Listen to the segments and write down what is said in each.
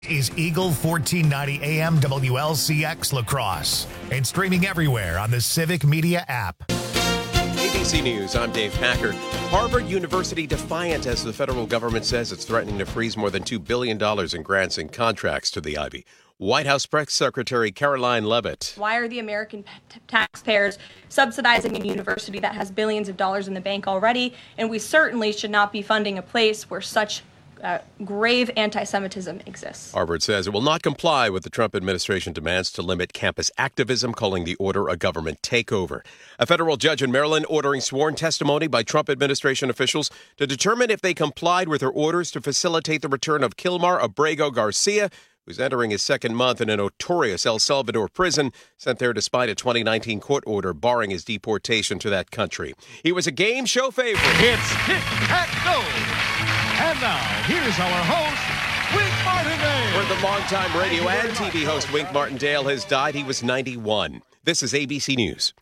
Is Eagle 1490 AM WLCX La Crosse and streaming everywhere on the Civic Media app. ABC News, I'm Dave Packer. Harvard University defiant as the federal government says it's threatening to freeze more than $2 billion in grants and contracts to the Ivy. White House Press Secretary Caroline Leavitt. Why are the American taxpayers subsidizing a university that has billions of dollars in the bank already? And we certainly should not be funding a place where such grave anti-Semitism exists. Harvard says it will not comply with the Trump administration demands to limit campus activism, calling the order a government takeover. A federal judge in Maryland ordering sworn testimony by Trump administration officials to determine if they complied with her orders to facilitate the return of Kilmar Abrego Garcia, who's entering his second month in a notorious El Salvador prison, sent there despite a 2019 court order barring his deportation to that country. He was a game show favorite. It's Tic-Tac-Toe! And now, here's our host, Wink Martindale. Where the longtime radio and TV host Wink Martindale has died. He was 91. This is ABC News.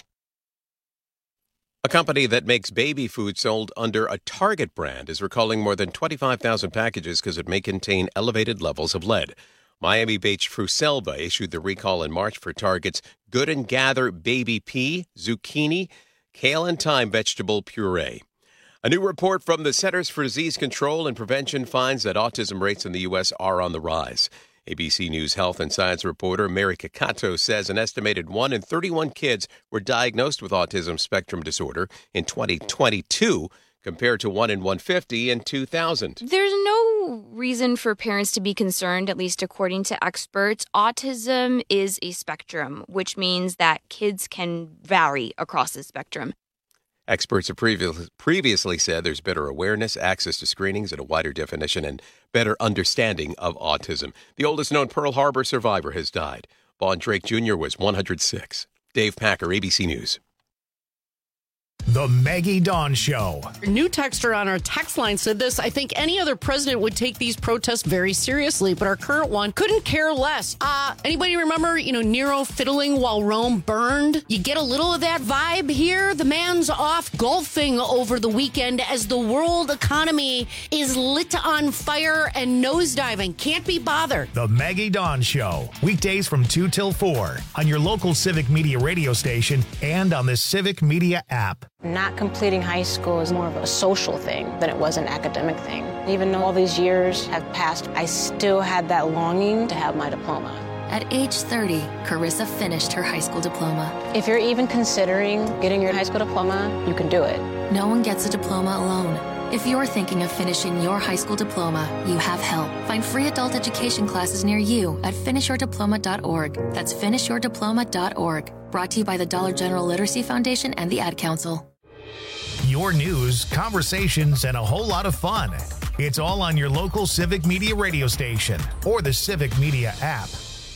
A company that makes baby food sold under a Target brand is recalling more than 25,000 packages because it may contain elevated levels of lead. Miami-based Fruselva issued the recall in March for Target's Good and Gather baby pea, zucchini, kale, and thyme vegetable puree. A new report from the Centers for Disease Control and Prevention finds that autism rates in the U.S. are on the rise. ABC News health and science reporter Mary Kakato says an estimated 1 in 31 kids were diagnosed with autism spectrum disorder in 2022, compared to 1 in 150 in 2000. There's no reason for parents to be concerned, at least according to experts. Autism is a spectrum, which means that kids can vary across the spectrum. Experts have previously said there's better awareness, access to screenings, and a wider definition and better understanding of autism. The oldest known Pearl Harbor survivor has died. Vaughn Drake Jr. was 106. Dave Packer, ABC News. The Maggie Dawn Show. A new texter on our text line said this: I think any other president would take these protests very seriously, but our current one couldn't care less. Anybody remember, Nero fiddling while Rome burned? You get a little of that vibe here. The man's off golfing over the weekend as the world economy is lit on fire and nosediving. Can't be bothered. The Maggie Dawn Show. Weekdays from 2 till 4 on your local Civic Media radio station and on the Civic Media app. Not completing high school is more of a social thing than it was an academic thing. Even though all these years have passed, I still had that longing to have my diploma. At age 30, Carissa finished her high school diploma. If you're even considering getting your high school diploma, you can do it. No one gets a diploma alone. If you're thinking of finishing your high school diploma, you have help. Find free adult education classes near you at finishyourdiploma.org. That's finishyourdiploma.org. Brought to you by the Dollar General Literacy Foundation and the Ad Council. Your news, conversations, and a whole lot of fun. It's all on your local Civic Media radio station or the Civic Media app.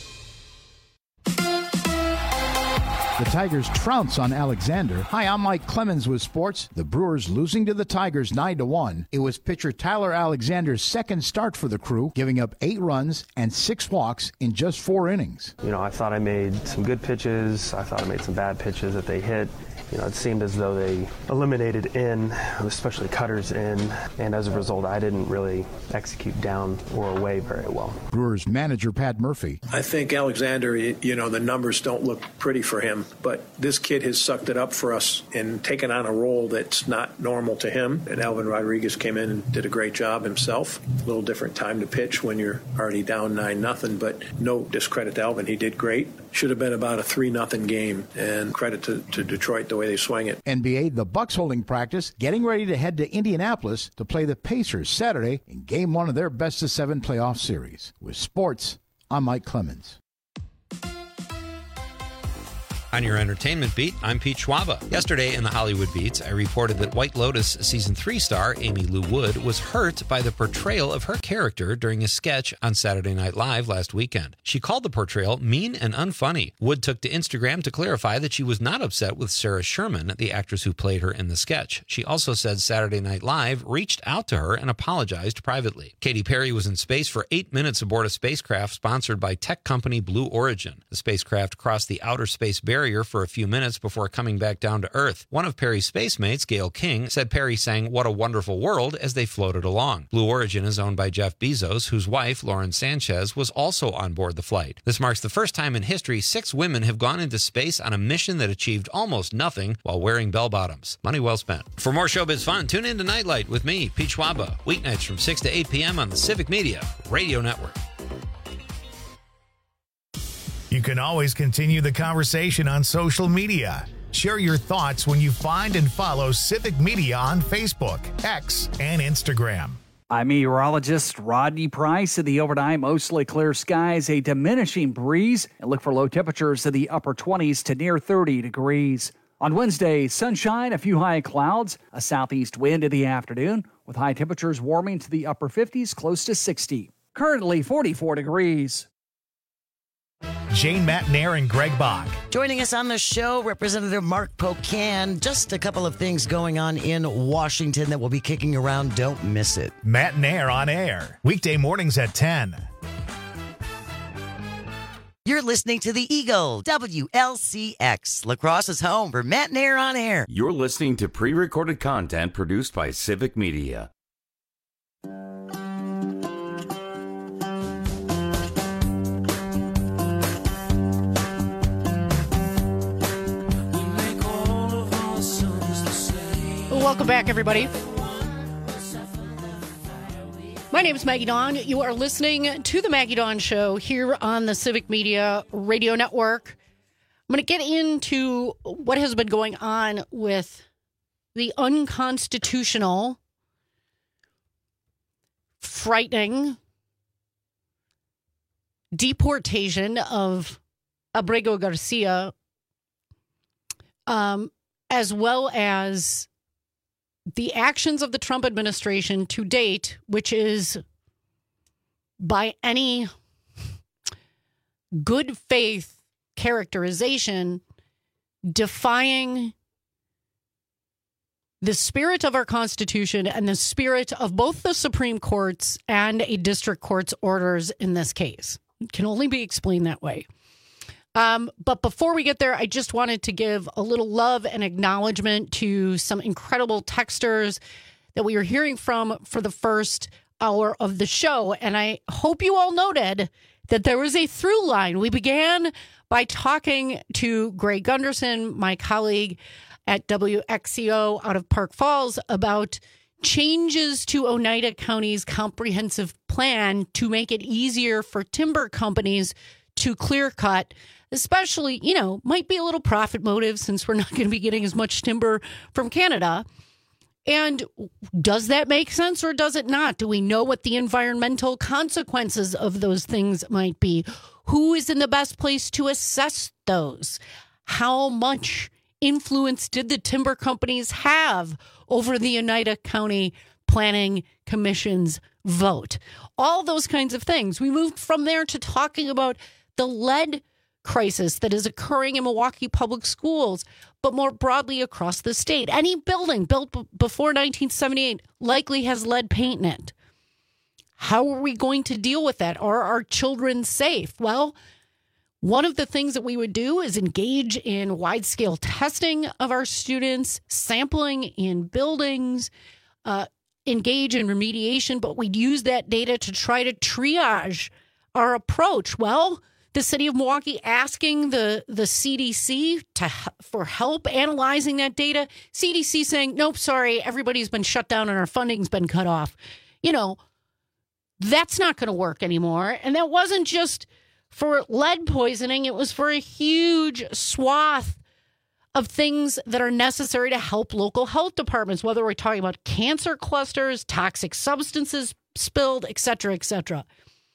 The Tigers trounce on Alexander. Hi, I'm Mike Clemens with sports. The Brewers losing to the Tigers 9-1. It was pitcher Tyler Alexander's second start for the Crew, giving up 8 runs and 6 walks in just 4 innings. I thought I made some good pitches. I thought I made some bad pitches that they hit. It seemed as though they eliminated in, especially cutters in, and as a result, I didn't really execute down or away very well. Brewers manager Pat Murphy. I think Alexander, the numbers don't look pretty for him, but this kid has sucked it up for us and taken on a role that's not normal to him. And Alvin Rodriguez came in and did a great job himself. A little different time to pitch when you're already down 9-0, but no discredit to Alvin. He did great. Should have been about a 3-0 game, and credit to Detroit the way they swing it. NBA, the Bucks holding practice, getting ready to head to Indianapolis to play the Pacers Saturday in Game 1 of their best-of-7 playoff series. With sports, I'm Mike Clemens. On your entertainment beat, I'm Pete Schwaba. Yesterday in the Hollywood Beats, I reported that White Lotus Season 3 star Amy Lou Wood was hurt by the portrayal of her character during a sketch on Saturday Night Live last weekend. She called the portrayal mean and unfunny. Wood took to Instagram to clarify that she was not upset with Sarah Sherman, the actress who played her in the sketch. She also said Saturday Night Live reached out to her and apologized privately. Katy Perry was in space for 8 minutes aboard a spacecraft sponsored by tech company Blue Origin. The spacecraft crossed the outer space barrier carrier for a few minutes before coming back down to Earth. One of Perry's space mates, Gail King, said Perry sang "What a Wonderful World" as they floated along. Blue Origin is owned by Jeff Bezos, whose wife, Lauren Sanchez, was also on board the flight. This marks the first time in history 6 women have gone into space on a mission that achieved almost nothing while wearing bell-bottoms. Money well spent. For more showbiz fun, tune in to Nightlight with me, Pete Schwaba, weeknights from 6 to 8 p.m. on the Civic Media Radio Network. You can always continue the conversation on social media. Share your thoughts when you find and follow Civic Media on Facebook, X, and Instagram. I'm meteorologist Rodney Price. In the overnight, mostly clear skies, a diminishing breeze, and look for low temperatures in the upper 20s to near 30 degrees. On Wednesday, sunshine, a few high clouds, a southeast wind in the afternoon, with high temperatures warming to the upper 50s, close to 60. Currently 44 degrees. Jane Matnair and Greg Bach. Joining us on the show, Representative Mark Pocan. Just a couple of things going on in Washington that will be kicking around. Don't miss it. Matnair on air. Weekday mornings at 10. You're listening to the Eagle, WLCX, La Crosse's home for Matnair on air. You're listening to pre-recorded content produced by Civic Media. Welcome back, everybody. My name is Maggie Dawn. You are listening to the Maggie Dawn Show here on the Civic Media Radio Network. I'm going to get into what has been going on with the unconstitutional, frightening deportation of Abrego Garcia, as well as the actions of the Trump administration to date, which is, by any good faith characterization, defying the spirit of our Constitution and the spirit of both the Supreme Court's and a district court's orders in this case. It can only be explained that way. But before we get there, I just wanted to give a little love and acknowledgement to some incredible texters that we were hearing from for the first hour of the show. And I hope you all noted that there was a through line. We began by talking to Greg Gunderson, my colleague at WXCO out of Park Falls, about changes to Oneida County's comprehensive plan to make it easier for timber companies to clear cut, especially, might be a little profit motive since we're not going to be getting as much timber from Canada. And does that make sense or does it not? Do we know what the environmental consequences of those things might be? Who is in the best place to assess those? How much influence did the timber companies have over the Oneida County Planning Commission's vote? All those kinds of things. We moved from there to talking about the lead crisis that is occurring in Milwaukee public schools, but more broadly across the state. Any building built before 1978 likely has lead paint in it. How are we going to deal with that? Are our children safe? Well, one of the things that we would do is engage in wide-scale testing of our students, sampling in buildings, engage in remediation, but we'd use that data to try to triage our approach. Well, the city of Milwaukee asking the CDC for help analyzing that data. CDC saying, nope, sorry, everybody's been shut down and our funding's been cut off. That's not going to work anymore. And that wasn't just for lead poisoning. It was for a huge swath of things that are necessary to help local health departments, whether we're talking about cancer clusters, toxic substances spilled, et cetera, et cetera.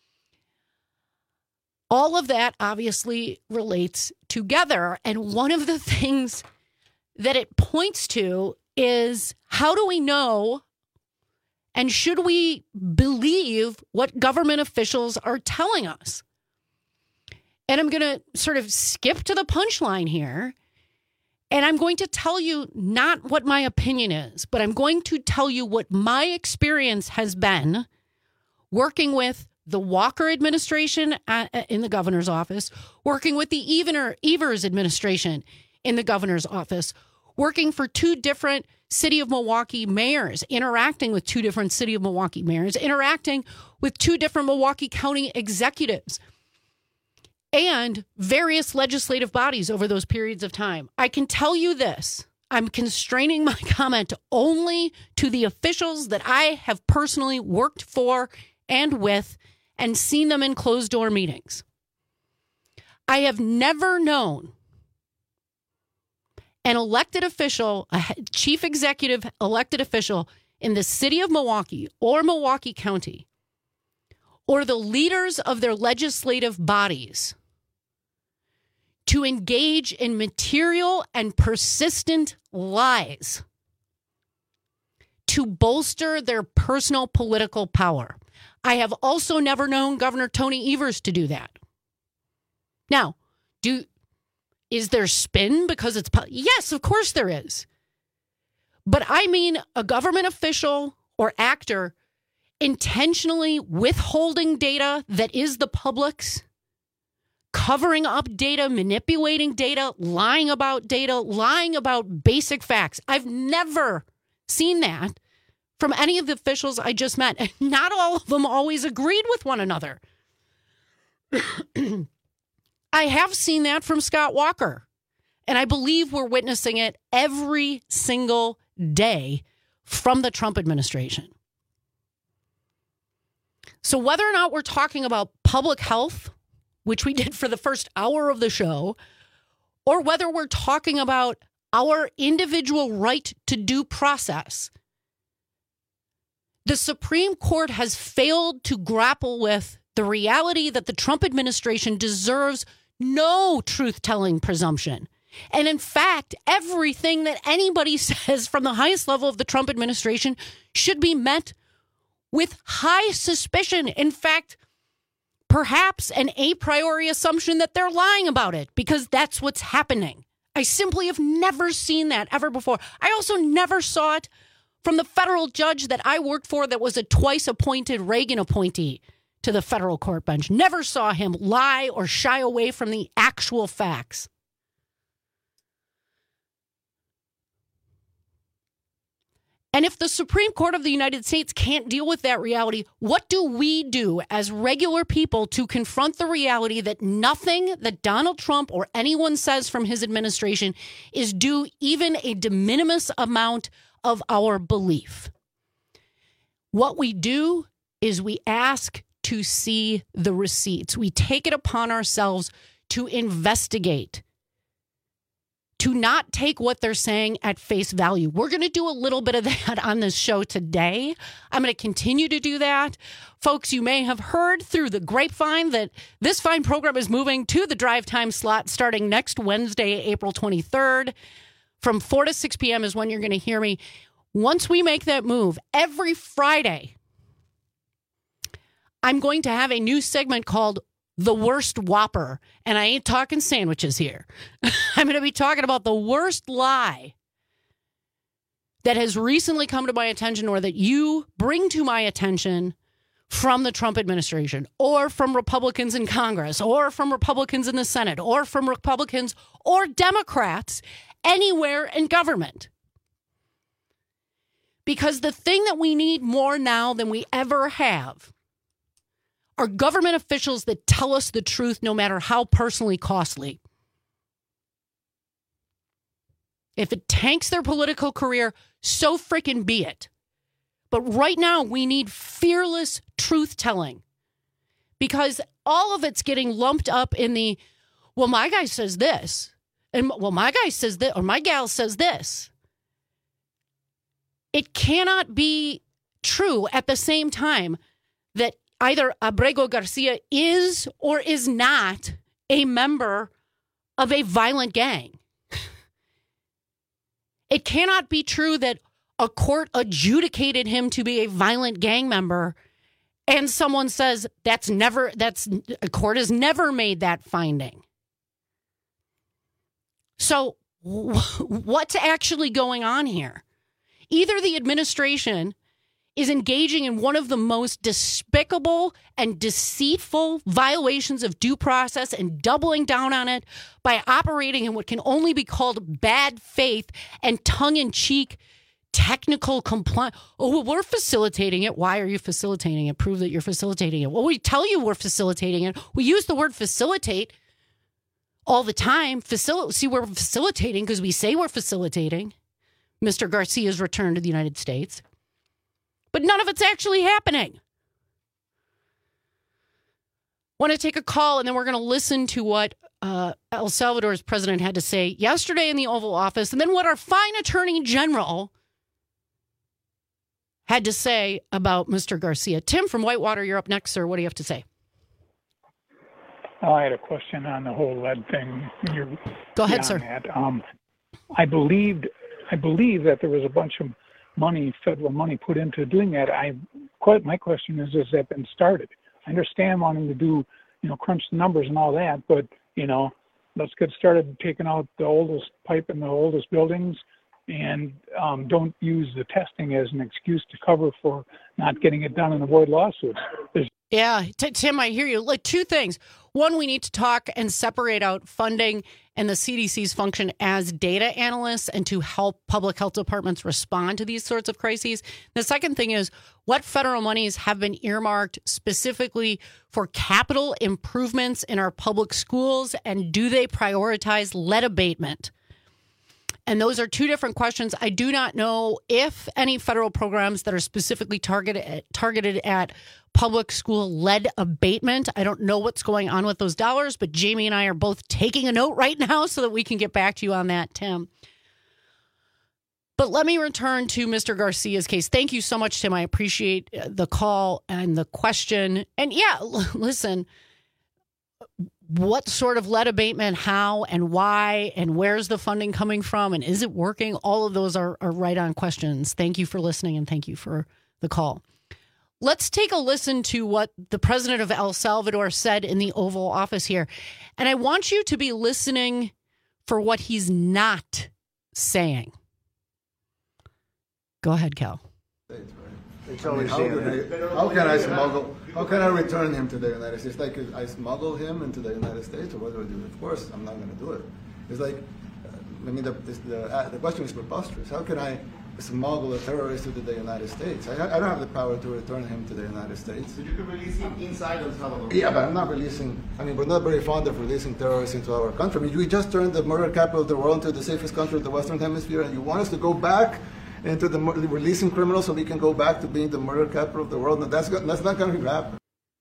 All of that obviously relates together. And one of the things that it points to is, how do we know and should we believe what government officials are telling us? And I'm going to sort of skip to the punchline here. And I'm going to tell you not what my opinion is, but I'm going to tell you what my experience has been working with the Walker administration in the governor's office, working with the Evers administration in the governor's office, working for two different City of Milwaukee mayors, interacting with two different City of Milwaukee mayors, interacting with two different Milwaukee County executives, and various legislative bodies over those periods of time. I can tell you this. I'm constraining my comment only to the officials that I have personally worked for and with and seen them in closed-door meetings. I have never known an elected official, a chief executive elected official in the city of Milwaukee or Milwaukee County, or the leaders of their legislative bodies to engage in material and persistent lies to bolster their personal political power. I have also never known Governor Tony Evers to do that. Now, is there spin because it's... Yes, of course there is. But I mean a government official or actor intentionally withholding data that is the public's, covering up data, manipulating data, lying about basic facts. I've never seen that from any of the officials I just met. And not all of them always agreed with one another. I have seen that from Scott Walker, and I believe we're witnessing it every single day from the Trump administration. So whether or not we're talking about public health, which we did for the first hour of the show, or whether we're talking about our individual right to due process, the Supreme Court has failed to grapple with the reality that the Trump administration deserves no truth-telling presumption. And in fact, everything that anybody says from the highest level of the Trump administration should be met with high suspicion. In fact, perhaps an a priori assumption that they're lying about it, because that's what's happening. I simply have never seen that ever before. I also never saw it from the federal judge that I worked for that was a twice-appointed Reagan appointee to the federal court bench. Never saw him lie or shy away from the actual facts. And if the Supreme Court of the United States can't deal with that reality, what do we do as regular people to confront the reality that nothing that Donald Trump or anyone says from his administration is due even a de minimis amount of our belief? What we do is we ask to see the receipts. We take it upon ourselves to investigate, to not take what they're saying at face value. We're going to do a little bit of that on this show today. I'm going to continue to do that. Folks, you may have heard through the grapevine that this fine program is moving to the drive time slot starting next Wednesday, April 23rd. From 4 to 6 p.m. is when you're going to hear me. Once we make that move, every Friday, I'm going to have a new segment called The Worst Whopper. And I ain't talking sandwiches here. I'm going to be talking about the worst lie that has recently come to my attention, or that you bring to my attention from the Trump administration, or from Republicans in Congress, or from Republicans in the Senate, or from Republicans or Democrats anywhere in government. Because the thing that we need more now than we ever have are government officials that tell us the truth, no matter how personally costly. If it tanks their political career, so freaking be it. But right now, we need fearless truth-telling, because all of it's getting lumped up in the, well, my guy says this, and well, my guy says this, or my gal says this. It cannot be true at the same time that either Abrego Garcia is or is not a member of a violent gang. It cannot be true that a court adjudicated him to be a violent gang member and someone says a court has never made that finding. So what's actually going on here? Either the administration is engaging in one of the most despicable and deceitful violations of due process and doubling down on it by operating in what can only be called bad faith and tongue-in-cheek technical compliance. Oh, well, we're facilitating it. Why are you facilitating it? Prove that you're facilitating it. Well, we tell you we're facilitating it. We use the word facilitate all the time. See, we're facilitating because we say we're facilitating Mr. Garcia's return to the United States. But none of it's actually happening. Want to take a call, and then we're going to listen to what El Salvador's president had to say yesterday in the Oval Office, and then what our fine attorney general had to say about Mr. Garcia. Tim from Whitewater, you're up next, sir. What do you have to say? I had a question on the whole lead thing. Go ahead, sir. I believe that there was a bunch of federal money put into doing that. My question is, has that been started? I understand wanting to do, crunch the numbers and all that, but, let's get started taking out the oldest pipe in the oldest buildings and don't use the testing as an excuse to cover for not getting it done and avoid lawsuits. Yeah, Tim, I hear you. Like, two things. One, we need to talk and separate out funding and the CDC's function as data analysts and to help public health departments respond to these sorts of crises. The second thing is, what federal monies have been earmarked specifically for capital improvements in our public schools, and do they prioritize lead abatement? And those are two different questions. I do not know if any federal programs that are specifically targeted at public school lead abatement. I don't know what's going on with those dollars, but Jamie and I are both taking a note right now so that we can get back to you on that, Tim. But let me return to Mr. Garcia's case. Thank you so much, Tim. I appreciate the call and the question. And yeah, listen, what sort of lead abatement, how and why, and where's the funding coming from, and is it working? All of those are right on questions. Thank you for listening, and thank you for the call. Let's take a listen to what the president of El Salvador said in the Oval Office here. And I want you to be listening for what he's not saying. Go ahead, Cal. How can I smuggle? How can I return him to the United States? Like, I smuggle him into the United States, or what do I do? Of course, I'm not going to do it. It's like, the question is preposterous. How can I smuggle a terrorist to the United States? I don't have the power to return him to the United States. So you can release him inside El Salvador? Yeah, but I'm not releasing. We're not very fond of releasing terrorists into our country. We just turned the murder capital of the world into the safest country of the Western Hemisphere, and you want us to go back into the releasing criminals so we can go back to being the murder capital of the world? No, that's not going to happen.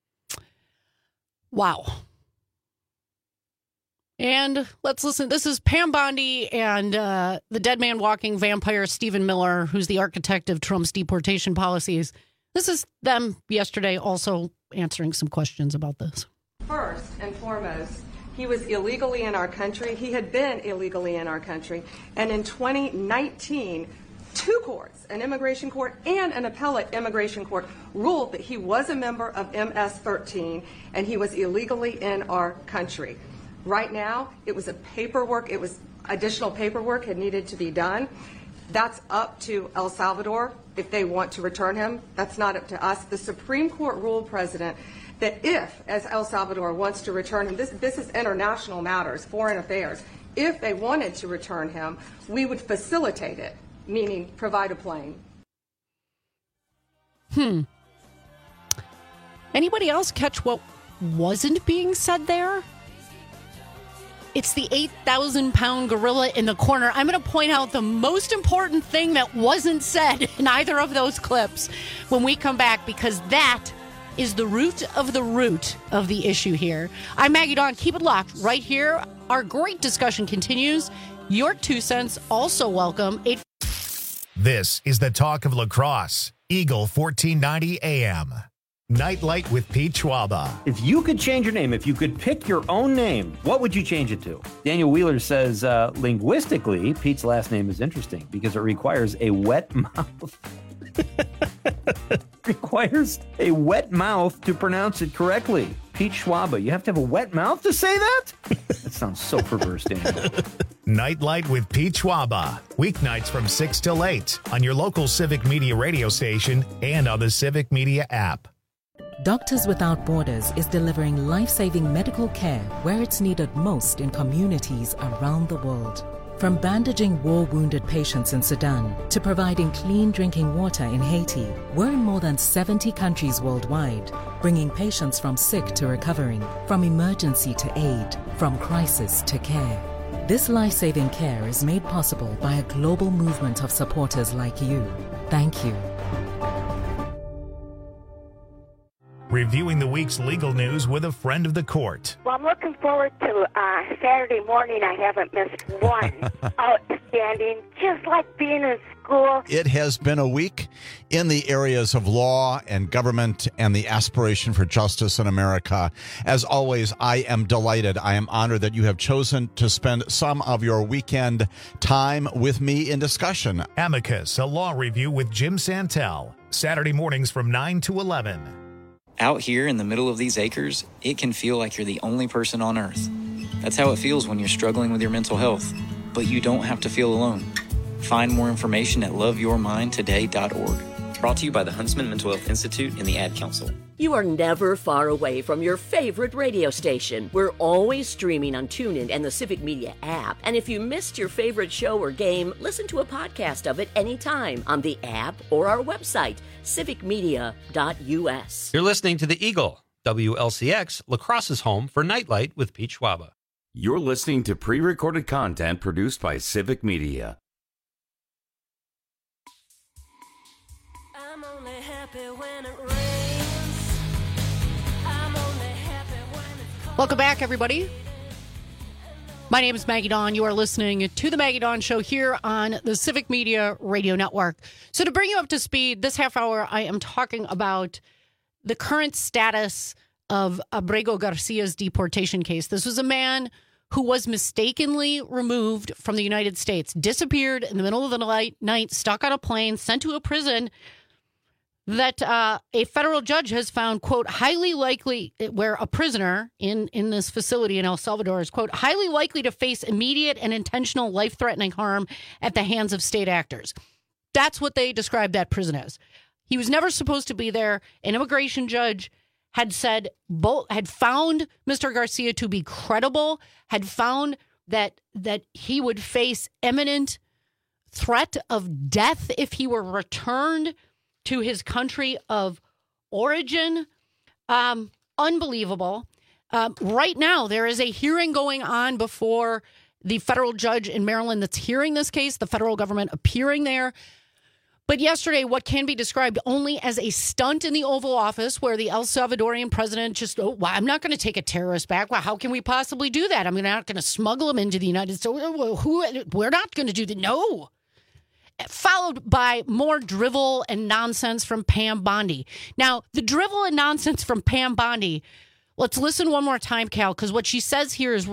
Wow. And let's listen. This is Pam Bondi and the dead man walking vampire Stephen Miller, who's the architect of Trump's deportation policies. This is them yesterday also answering some questions about this. First and foremost, he was illegally in our country. He had been illegally in our country. And in 2019, two courts, an immigration court and an appellate immigration court, ruled that he was a member of MS-13 and he was illegally in our country. Right now, it was additional paperwork had needed to be done. That's up to El Salvador if they want to return him. That's not up to us. The Supreme Court ruled, President, that if, as El Salvador wants to return him, this is international matters, foreign affairs, if they wanted to return him, we would facilitate it, meaning provide a plane. Anybody else catch what wasn't being said there? It's the 8,000-pound gorilla in the corner. I'm going to point out the most important thing that wasn't said in either of those clips when we come back, because that is the root of the issue here. I'm Maggie Dawn. Keep it locked right here. Our great discussion continues. Your 2 cents also welcome. This is the talk of lacrosse. Eagle 1490 AM. Nightlight with Pete Schwaba. If you could change your name, if you could pick your own name, what would you change it to? Daniel Wheeler says, linguistically, Pete's last name is interesting because it requires a wet mouth. Requires a wet mouth to pronounce it correctly. Pete Schwaba, you have to have a wet mouth to say that? That sounds so perverse, Daniel. Nightlight with Pete Schwaba. Weeknights from 6 till 8 on your local Civic Media radio station and on the Civic Media app. Doctors Without Borders is delivering life-saving medical care where it's needed most in communities around the world. From bandaging war-wounded patients in Sudan to providing clean drinking water in Haiti, we're in more than 70 countries worldwide, bringing patients from sick to recovering, from emergency to aid, from crisis to care. This life-saving care is made possible by a global movement of supporters like you. Thank you. Reviewing the week's legal news with a friend of the court. Well, I'm looking forward to Saturday morning. I haven't missed one. Outstanding, just like being in school. It has been a week in the areas of law and government and the aspiration for justice in America. As always, I am delighted. I am honored that you have chosen to spend some of your weekend time with me in discussion. Amicus, a law review with Jim Santel. Saturday mornings from 9 to 11. Out here in the middle of these acres, it can feel like you're the only person on Earth. That's how it feels when you're struggling with your mental health. But you don't have to feel alone. Find more information at loveyourmindtoday.org. Brought to you by the Huntsman Mental Health Institute and the Ad Council. You are never far away from your favorite radio station. We're always streaming on TuneIn and the Civic Media app. And if you missed your favorite show or game, listen to a podcast of it anytime on the app or our website, civicmedia.us. You're listening to The Eagle, WLCX, La Crosse's home for Nightlight with Pete Schwaba. You're listening to pre-recorded content produced by Civic Media. I'm only happy when it rains. Welcome back, everybody. My name is Maggie Dawn. You are listening to The Maggie Dawn Show here on the Civic Media Radio Network. So to bring you up to speed, this half hour, I am talking about the current status of Abrego Garcia's deportation case. This was a man who was mistakenly removed from the United States, disappeared in the middle of the night, stuck on a plane, sent to a prison that a federal judge has found, quote, highly likely, where a prisoner in this facility in El Salvador is, quote, highly likely to face immediate and intentional life-threatening harm at the hands of state actors. That's what they described that prison as. He was never supposed to be there. An immigration judge had said, had found Mr. Garcia to be credible, had found that he would face imminent threat of death if he were returned to his country of origin. Unbelievable. Right now, there is a hearing going on before the federal judge in Maryland that's hearing this case, the federal government appearing there. But yesterday, what can be described only as a stunt in the Oval Office where the El Salvadorian president just, I'm not going to take a terrorist back. Well, how can we possibly do that? I'm not going to smuggle him into the United States. We're not going to do that. No. Followed by more drivel and nonsense from Pam Bondi. Now, the drivel and nonsense from Pam Bondi, let's listen one more time, Cal, because what she says here is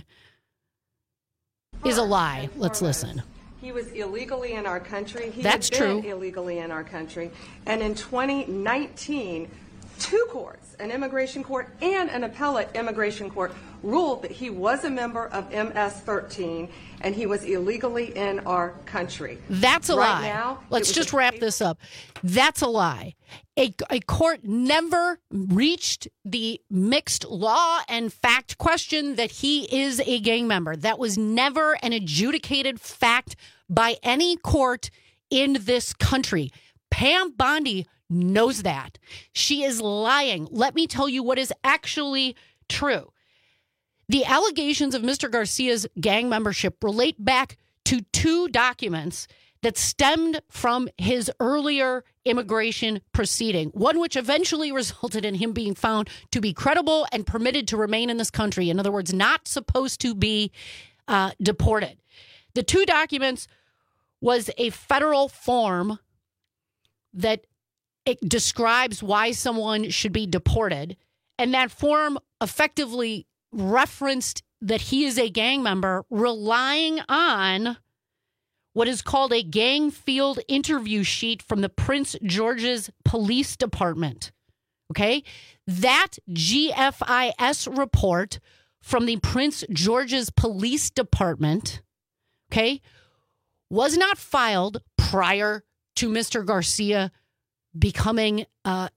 a lie. Let's listen. He was illegally in our country. That's true. Illegally in our country. And in 2019, two courts, an immigration court and an appellate immigration court, ruled that he was a member of MS-13 and he was illegally in our country. That's a lie. Now, let's just wrap this up. That's a lie. A court never reached the mixed law and fact question that he is a gang member. That was never an adjudicated fact by any court in this country. Pam Bondi knows that. She is lying. Let me tell you what is actually true. The allegations of Mr. Garcia's gang membership relate back to two documents that stemmed from his earlier immigration proceeding, one which eventually resulted in him being found to be credible and permitted to remain in this country. In other words, not supposed to be deported. The two documents was a federal form that it describes why someone should be deported, and that form effectively referenced that he is a gang member, relying on what is called a gang field interview sheet from the Prince George's Police Department. Okay? That GFIS report from the Prince George's Police Department, okay, was not filed prior to Mr. Garcia being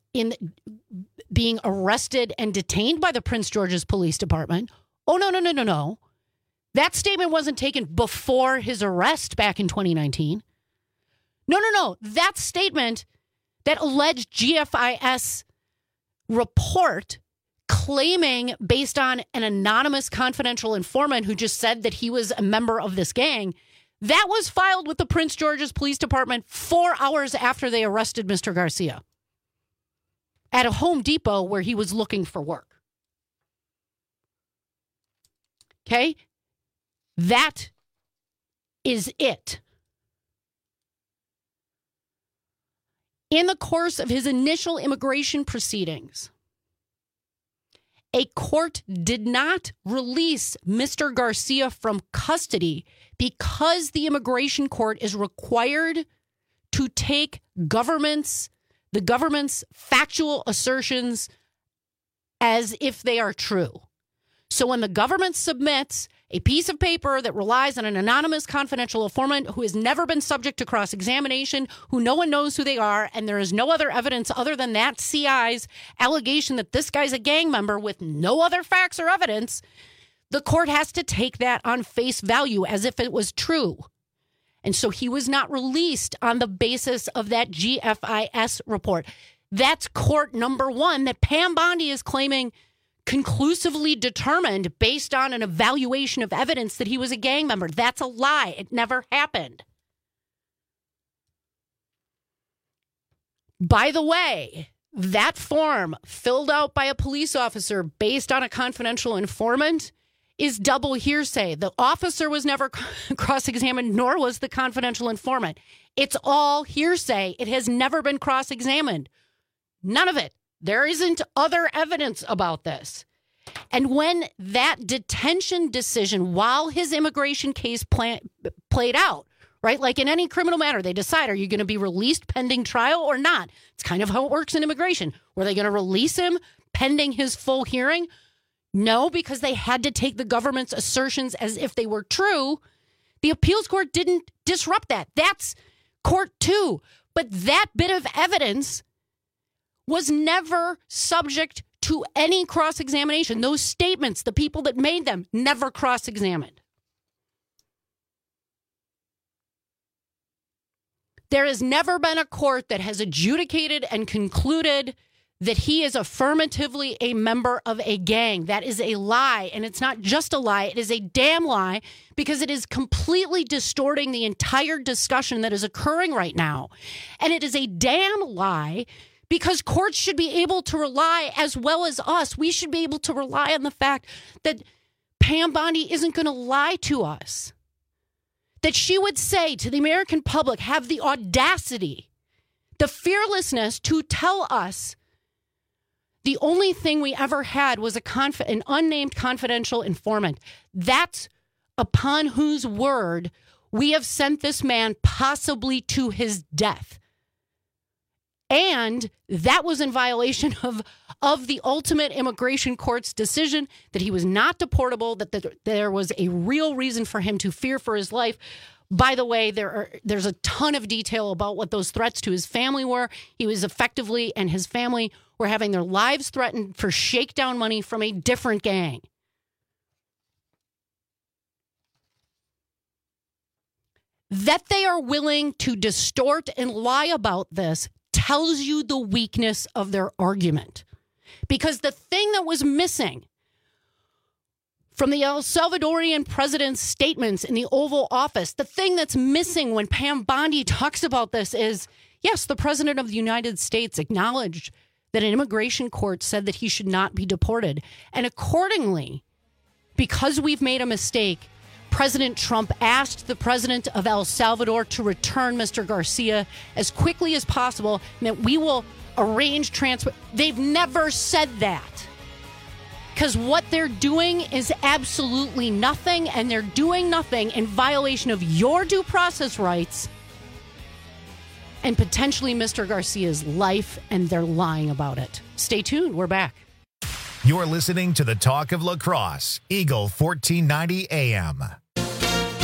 arrested and detained by the Prince George's Police Department. Oh, no. That statement wasn't taken before his arrest back in 2019. No. That statement, that alleged GFIS report claiming based on an anonymous confidential informant who just said that he was a member of this gang, that was filed with the Prince George's Police Department 4 hours after they arrested Mr. Garcia at a Home Depot where he was looking for work. Okay? That is it. In the course of his initial immigration proceedings, a court did not release Mr. Garcia from custody because the immigration court is required to take the government's factual assertions as if they are true. So when the government submits a piece of paper that relies on an anonymous confidential informant who has never been subject to cross-examination, who no one knows who they are, and there is no other evidence other than that CI's allegation that this guy's a gang member with no other facts or evidence, the court has to take that on face value as if it was true. And so he was not released on the basis of that GFIS report. That's court number one that Pam Bondi is claiming conclusively determined based on an evaluation of evidence that he was a gang member. That's a lie. It never happened. By the way, that form filled out by a police officer based on a confidential informant is double hearsay. The officer was never cross-examined, nor was the confidential informant. It's all hearsay. It has never been cross-examined. None of it. There isn't other evidence about this. And when that detention decision, while his immigration case played out, right? Like in any criminal matter, they decide, are you going to be released pending trial or not? It's kind of how it works in immigration. Were they going to release him pending his full hearing? No, because they had to take the government's assertions as if they were true. The appeals court didn't disrupt that. That's court two. But that bit of evidence was never subject to any cross-examination. Those statements, the people that made them, never cross-examined. There has never been a court that has adjudicated and concluded that he is affirmatively a member of a gang. That is a lie, and it's not just a lie. It is a damn lie because it is completely distorting the entire discussion that is occurring right now. And it is a damn lie because courts should be able to rely, as well as us, we should be able to rely on the fact that Pam Bondi isn't going to lie to us. That she would say to the American public, have the audacity, the fearlessness to tell us the only thing we ever had was an unnamed confidential informant. That's upon whose word we have sent this man possibly to his death. And that was in violation of the ultimate immigration court's decision that he was not deportable, that there was a real reason for him to fear for his life. By the way, there's a ton of detail about what those threats to his family were. He was effectively, and his family were having their lives threatened for shakedown money from a different gang. That they are willing to distort and lie about this tells you the weakness of their argument. Because the thing that was missing from the El Salvadorian president's statements in the Oval Office, the thing that's missing when Pam Bondi talks about this is, yes, the president of the United States acknowledged that an immigration court said that he should not be deported. And accordingly, because we've made a mistake, President Trump asked the president of El Salvador to return Mr. Garcia as quickly as possible, and that we will arrange transfer. They've never said that. Because what they're doing is absolutely nothing, and they're doing nothing in violation of your due process rights and potentially Mr. Garcia's life, and they're lying about it. Stay tuned. We're back. You're listening to the Talk of La Crosse, Eagle 1490 AM.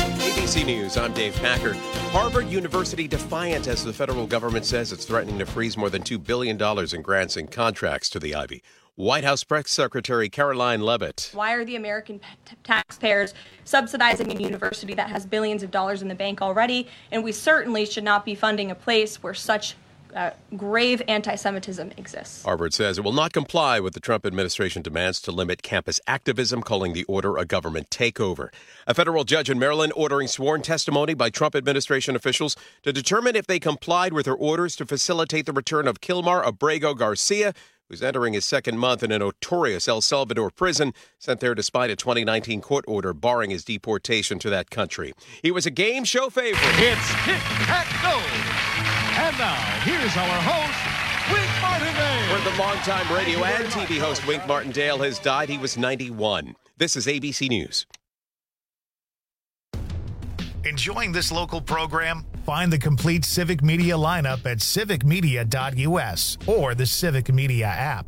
ABC News, I'm Dave Packer. Harvard University defiant as the federal government says it's threatening to freeze more than $2 billion in grants and contracts to the Ivy. White House Press Secretary Caroline Leavitt. Why are the American taxpayers subsidizing a university that has billions of dollars in the bank already? And we certainly should not be funding a place where such grave anti-Semitism exists. Harvard says it will not comply with the Trump administration demands to limit campus activism, calling the order a government takeover. A federal judge in Maryland ordering sworn testimony by Trump administration officials to determine if they complied with her orders to facilitate the return of Kilmar Abrego Garcia, who's entering his second month in a notorious El Salvador prison, sent there despite a 2019 court order barring his deportation to that country. He was a game show favorite. It's Tic-Tac-Toe! And now, here's our host, Wink Martindale. Where the longtime radio and TV host Wink Martindale has died. He was 91. This is ABC News. Enjoying this local program? Find the complete Civic Media lineup at civicmedia.us or the Civic Media app.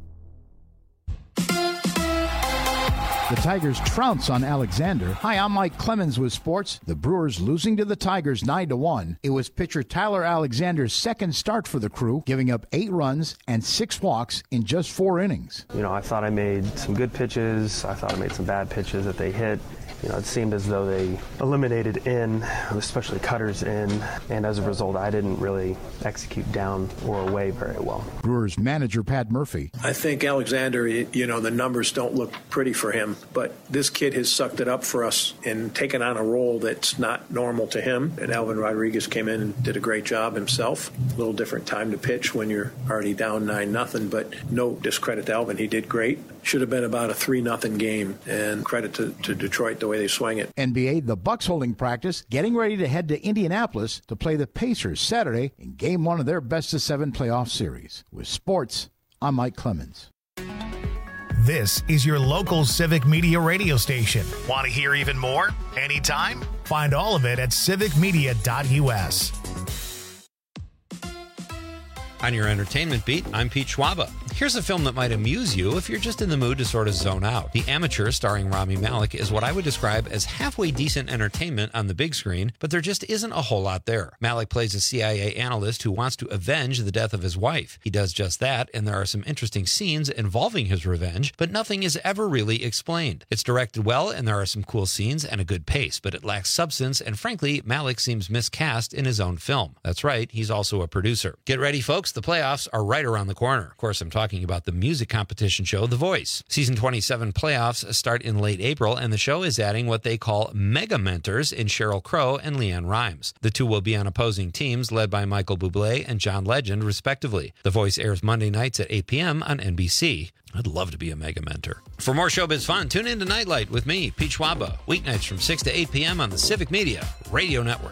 The Tigers trounce on Alexander. Hi, I'm Mike Clemens with sports. The Brewers losing to the Tigers 9-1. It was pitcher Tyler Alexander's second start for the Crew, giving up 8 runs and 6 walks in just 4 innings. You know, I thought I made some good pitches. I thought I made some bad pitches that they hit. You know, it seemed as though they eliminated in, especially cutters in, and as a result, I didn't really execute down or away very well. Brewers manager Pat Murphy. I think Alexander, you know, the numbers don't look pretty for him, but this kid has sucked it up for us and taken on a role that's not normal to him. And Alvin Rodriguez came in and did a great job himself. A little different time to pitch when you're already down 9-0, but no discredit to Alvin. He did great. Should have been about a 3-0 game, and credit to Detroit the way they swing it. NBA, the Bucks holding practice, getting ready to head to Indianapolis to play the Pacers Saturday in Game 1 of their best-of-7 playoff series. With sports, I'm Mike Clemens. This is your local Civic Media radio station. Want to hear even more? Anytime? Find all of it at civicmedia.us. On your entertainment beat, I'm Pete Schwaba. Here's a film that might amuse you if you're just in the mood to sort of zone out. The Amateur, starring Rami Malek, is what I would describe as halfway decent entertainment on the big screen, but there just isn't a whole lot there. Malek plays a CIA analyst who wants to avenge the death of his wife. He does just that, and there are some interesting scenes involving his revenge, but nothing is ever really explained. It's directed well, and there are some cool scenes and a good pace, but it lacks substance, and frankly, Malek seems miscast in his own film. That's right, he's also a producer. Get ready, folks, the playoffs are right around the corner. Of course, I'm talking about the music competition show, The Voice. Season 27 playoffs start in late April, and the show is adding what they call mega mentors in Sheryl Crow and LeAnn Rimes. The two will be on opposing teams led by Michael Bublé and John Legend, respectively. The Voice airs Monday nights at 8 p.m. on NBC. I'd love to be a mega mentor. For more showbiz fun, tune in to Nightlight with me, Pete Schwaba, weeknights from 6 to 8 p.m. on the Civic Media Radio Network.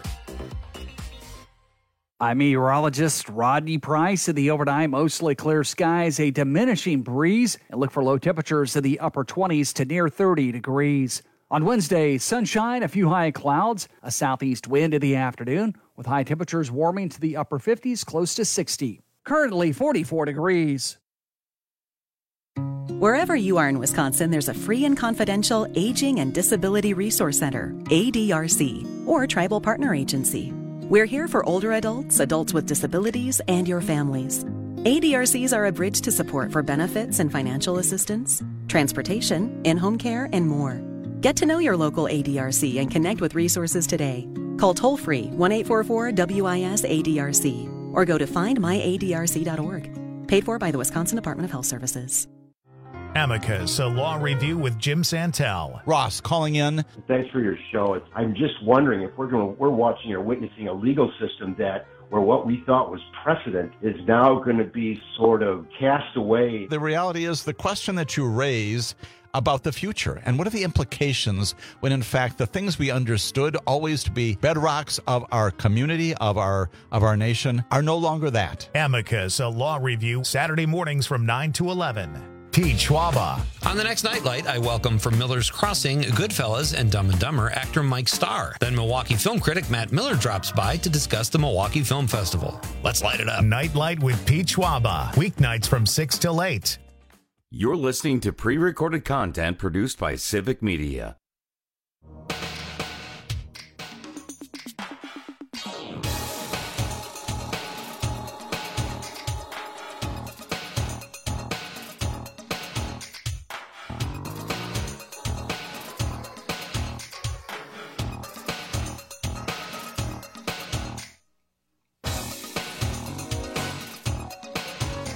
I'm meteorologist Rodney Price. In the overnight, mostly clear skies, a diminishing breeze, and look for low temperatures in the upper 20s to near 30 degrees. On Wednesday, sunshine, a few high clouds, a southeast wind in the afternoon, with high temperatures warming to the upper 50s, close to 60. Currently 44 degrees. Wherever you are in Wisconsin, there's a free and confidential Aging and Disability Resource Center, ADRC, or Tribal Partner Agency. We're here for older adults, adults with disabilities, and your families. ADRCs are a bridge to support for benefits and financial assistance, transportation, in-home care, and more. Get to know your local ADRC and connect with resources today. Call toll-free 1-844-WIS-ADRC or go to findmyadrc.org. Paid for by the Wisconsin Department of Health Services. Amicus, a law review with Jim Santel. Ross calling in. Thanks for your show. I'm just wondering if we're watching or witnessing a legal system where what we thought was precedent is now going to be sort of cast away. The reality is the question that you raise about the future and what are the implications when in fact the things we understood always to be bedrocks of our community, of our nation, are no longer that. Amicus, a law review, Saturday mornings from 9 to 11. Pete Schwaba. On the next Nightlight, I welcome from Miller's Crossing, Goodfellas, and Dumb and Dumber actor Mike Starr. Then Milwaukee film critic Matt Miller drops by to discuss the Milwaukee Film Festival. Let's light it up. Nightlight with Pete Schwaba. Weeknights from 6 till 8. You're listening to pre-recorded content produced by Civic Media.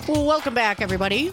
Well, welcome back, everybody.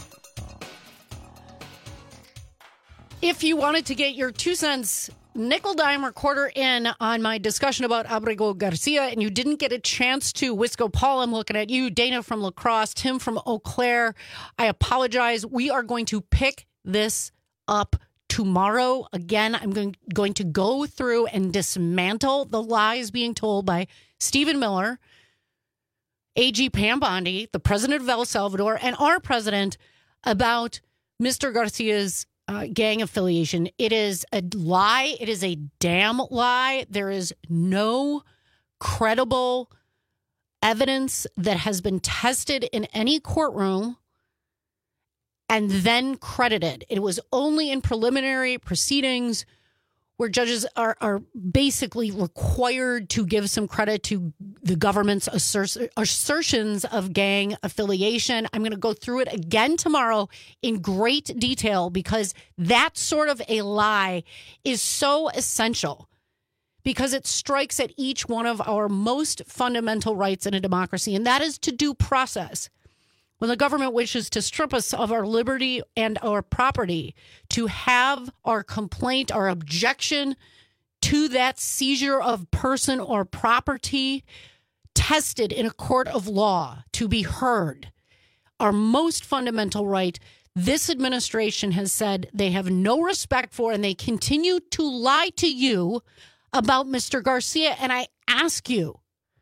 If you wanted to get your 2 cents, nickel, dime, or quarter in on my discussion about Abrigo Garcia and you didn't get a chance to, Wisco Paul, I'm looking at you, Dana from La Crosse, Tim from Eau Claire, I apologize. We are going to pick this up tomorrow. Again, I'm going to go through and dismantle the lies being told by Stephen Miller, AG Pam Bondi, the president of El Salvador, and our president about Mr. Garcia's gang affiliation. It is a lie. It is a damn lie. There is no credible evidence that has been tested in any courtroom and then credited. It was only in preliminary proceedings where judges are basically required to give some credit to the government's assertions of gang affiliation. I'm going to go through it again tomorrow in great detail because that sort of a lie is so essential because it strikes at each one of our most fundamental rights in a democracy, and that is to due process. When the government wishes to strip us of our liberty and our property, to have our complaint, our objection to that seizure of person or property tested in a court of law, to be heard, our most fundamental right, this administration has said they have no respect for, and they continue to lie to you about Mr. Garcia. And I ask you,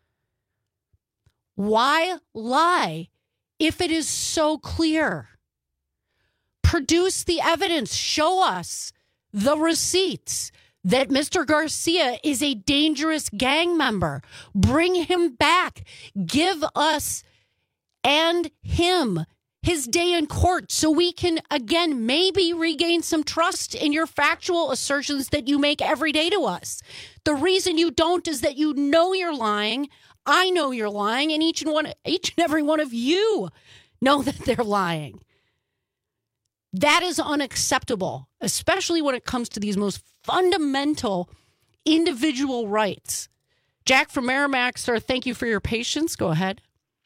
why lie? If it is so clear, produce the evidence. Show us the receipts that Mr. Garcia is a dangerous gang member. Bring him back. Give us and him his day in court so we can, again, maybe regain some trust in your factual assertions that you make every day to us. The reason you don't is that you know you're lying. I know you're lying, and each and every one of you know that they're lying. That is unacceptable, especially when it comes to these most fundamental individual rights. Jack from Merrimack, sir, thank you for your patience. Go ahead.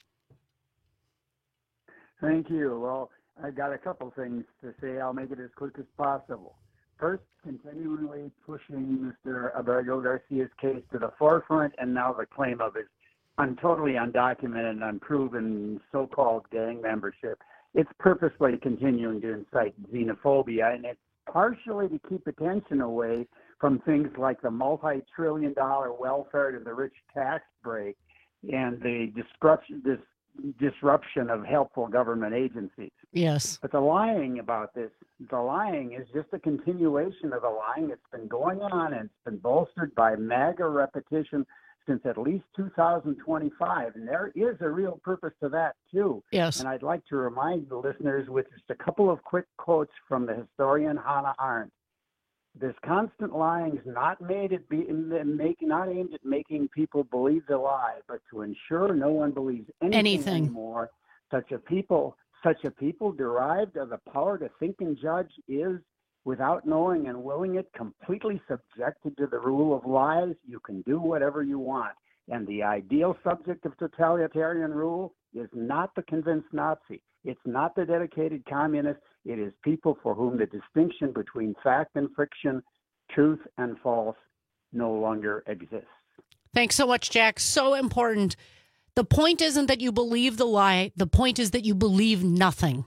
Thank you. Well, I've got a couple things to say. I'll make it as quick as possible. First, continually pushing Mr. Abrigo Garcia's case to the forefront, and now the claim of his totally undocumented and unproven so-called gang membership. It's purposely continuing to incite xenophobia, and it's partially to keep attention away from things like the multi-trillion-dollar welfare to the rich tax break and the disruption of helpful government agencies. Yes. But the lying about this, the lying is just a continuation of the lying that's been going on, and it's been bolstered by MAGA repetition since at least 2025, and there is a real purpose to that too. Yes. And I'd like to remind the listeners with just a couple of quick quotes from the historian Hannah Arendt. This constant lying is not aimed at making people believe the lie, but to ensure no one believes anything anymore. Such a people derived of the power to think and judge is, without knowing and willing it, completely subjected to the rule of lies. You can do whatever you want. And the ideal subject of totalitarian rule is not the convinced Nazi. It's not the dedicated communist. It is people for whom the distinction between fact and fiction, truth and false, no longer exists. Thanks so much, Jack. So important. The point isn't that you believe the lie. The point is that you believe nothing.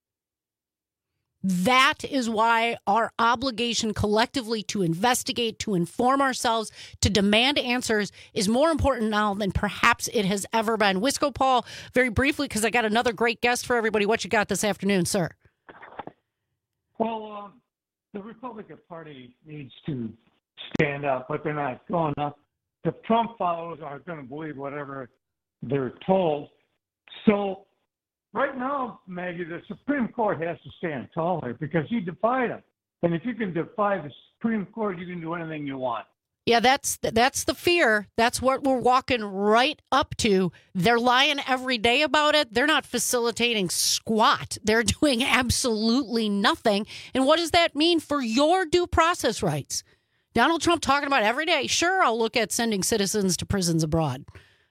That is why our obligation collectively to investigate, to inform ourselves, to demand answers is more important now than perhaps it has ever been. Wisco Paul, very briefly, because I got another great guest for everybody. What you got this afternoon, sir? Well, the Republican Party needs to stand up, but they're not going up. The Trump followers are going to believe whatever they're told. So right now, Maggie, the Supreme Court has to stand tall here because you defied them. And if you can defy the Supreme Court, you can do anything you want. Yeah, that's the fear. That's what we're walking right up to. They're lying every day about it. They're not facilitating squat. They're doing absolutely nothing. And what does that mean for your due process rights? Donald Trump talking about every day, sure, I'll look at sending citizens to prisons abroad.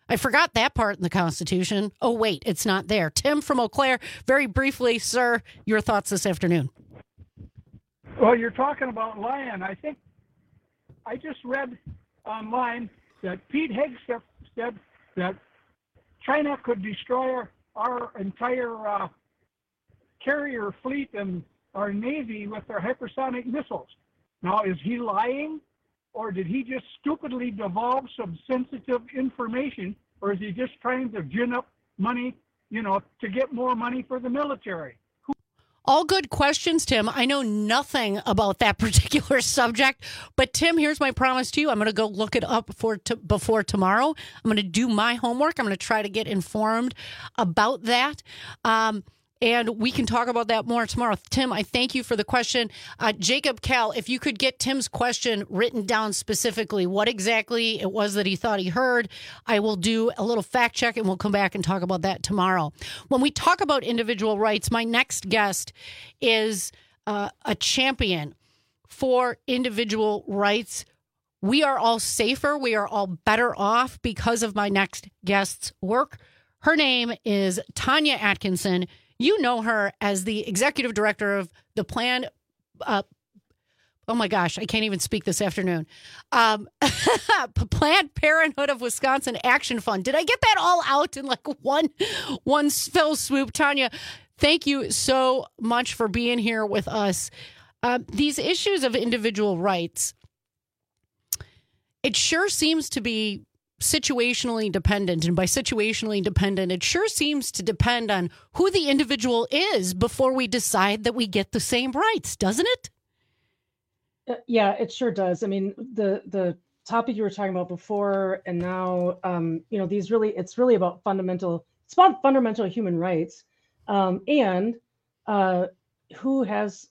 I forgot that part in the Constitution. Oh, wait, it's not there. Tim from Eau Claire, very briefly, sir, your thoughts this afternoon. Well, you're talking about lying. I think I just read online that Pete Hegseth said that China could destroy our entire carrier fleet and our Navy with their hypersonic missiles. Now, is he lying, or did he just stupidly divulge some sensitive information, or is he just trying to gin up money, to get more money for the military? All good questions, Tim. I know nothing about that particular subject, but Tim, here's my promise to you. I'm going to go look it up before tomorrow. I'm going to do my homework. I'm going to try to get informed about that. And we can talk about that more tomorrow. Tim, I thank you for the question. Jacob Cal, if you could get Tim's question written down specifically, what exactly it was that he thought he heard, I will do a little fact check and we'll come back and talk about that tomorrow. When we talk about individual rights, my next guest is a champion for individual rights. We are all safer. We are all better off because of my next guest's work. Her name is Tanya Atkinson. You know her as the executive director of the Planned, oh my gosh, I can't even speak this afternoon. Planned Parenthood of Wisconsin Action Fund. Did I get that all out in like one fell swoop? Tanya, thank you so much for being here with us. These issues of individual rights, it sure seems to be situationally dependent. And by situationally dependent, it sure seems to depend on who the individual is before we decide that we get the same rights, doesn't it? Yeah, it sure does. I mean, the topic you were talking about before and now, it's really about fundamental human rights, and who has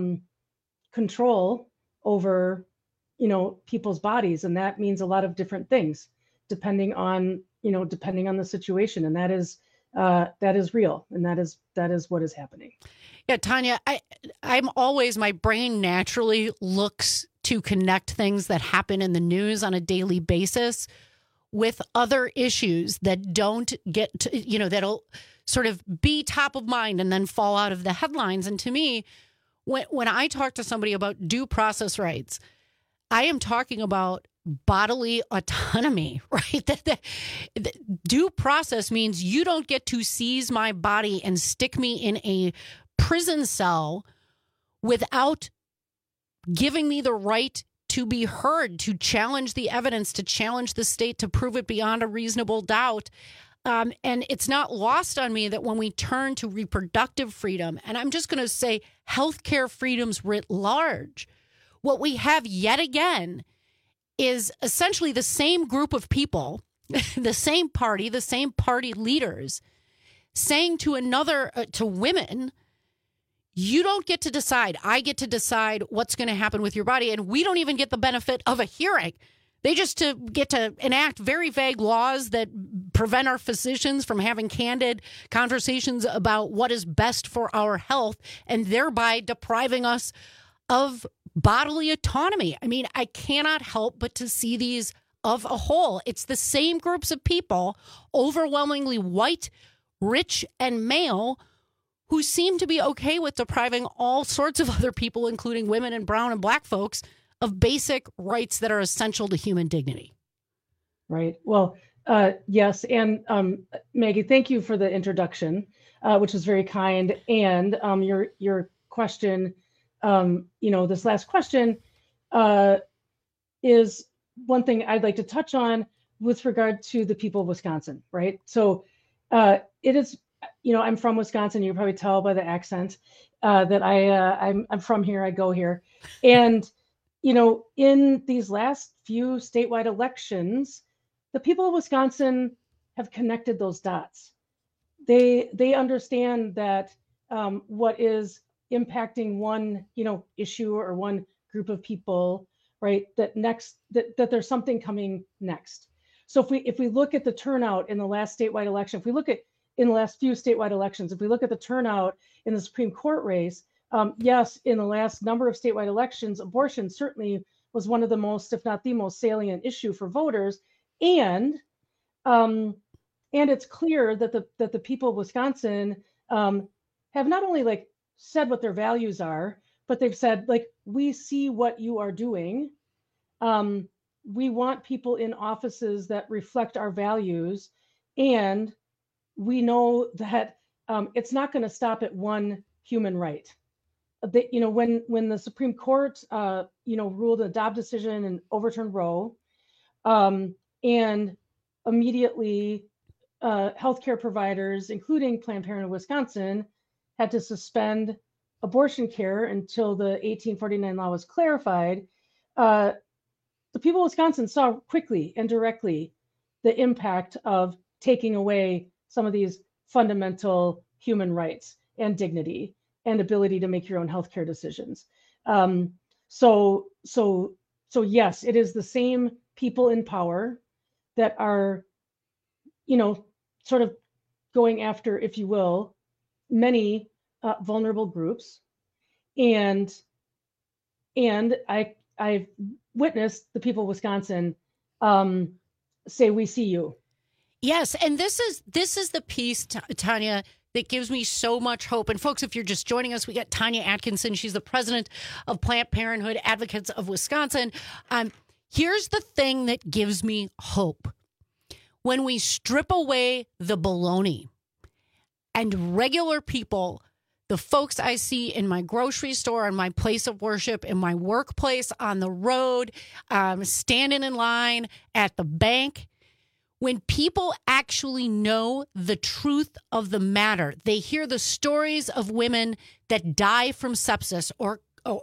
control over, people's bodies. And that means a lot of different things, depending on the situation. And that is real. And that is what is happening. Yeah, Tanya, my brain naturally looks to connect things that happen in the news on a daily basis with other issues that don't get to, that'll sort of be top of mind and then fall out of the headlines. And to me, when I talk to somebody about due process rights, I am talking about bodily autonomy, right? The due process means you don't get to seize my body and stick me in a prison cell without giving me the right to be heard, to challenge the evidence, to challenge the state, to prove it beyond a reasonable doubt. And it's not lost on me that when we turn to reproductive freedom, and I'm just going to say healthcare freedoms writ large, what we have yet again is essentially the same group of people, the same party leaders saying to to women, you don't get to decide. I get to decide what's going to happen with your body. And we don't even get the benefit of a hearing. They just get to enact very vague laws that prevent our physicians from having candid conversations about what is best for our health and thereby depriving us of bodily autonomy. I mean, I cannot help but to see these of a whole. It's the same groups of people, overwhelmingly white, rich, and male, who seem to be okay with depriving all sorts of other people, including women and brown and black folks, of basic rights that are essential to human dignity. Right. Well, yes. And Maggie, thank you for the introduction, which was very kind. And your question, this last question is one thing I'd like to touch on with regard to the people of Wisconsin, right? So it is, I'm from Wisconsin. You can probably tell by the accent that I'm from here. I go here. And, in these last few statewide elections, the people of Wisconsin have connected those dots. They understand that what is impacting one, issue or one group of people, right? That there's something coming next. So if we look at the turnout in the last statewide election, if we look at in the last few statewide elections, if we look at the turnout in the Supreme Court race, yes, in the last number of statewide elections, abortion certainly was one of the most, if not the most salient issue for voters. And And it's clear that the people of Wisconsin have not only like said what their values are, but they've said, like, we see what you are doing. We want people in offices that reflect our values, and we know that it's not going to stop at one human right. When the Supreme Court, ruled a Dobbs decision and overturned Roe, and immediately healthcare providers, including Planned Parenthood Wisconsin, had to suspend abortion care until the 1849 law was clarified. The people of Wisconsin saw quickly and directly the impact of taking away some of these fundamental human rights and dignity and ability to make your own healthcare decisions. So yes, it is the same people in power that are, sort of going after, if you will, many vulnerable groups. And I've witnessed the people of Wisconsin say, "We see you." Yes, and this is the piece, Tanya, that gives me so much hope. And folks, if you're just joining us, we got Tanya Atkinson. She's the president of Planned Parenthood Advocates of Wisconsin. Here's the thing that gives me hope. When we strip away the baloney and regular people, the folks I see in my grocery store, in my place of worship, in my workplace, on the road, standing in line at the bank, when people actually know the truth of the matter, they hear the stories of women that die from sepsis or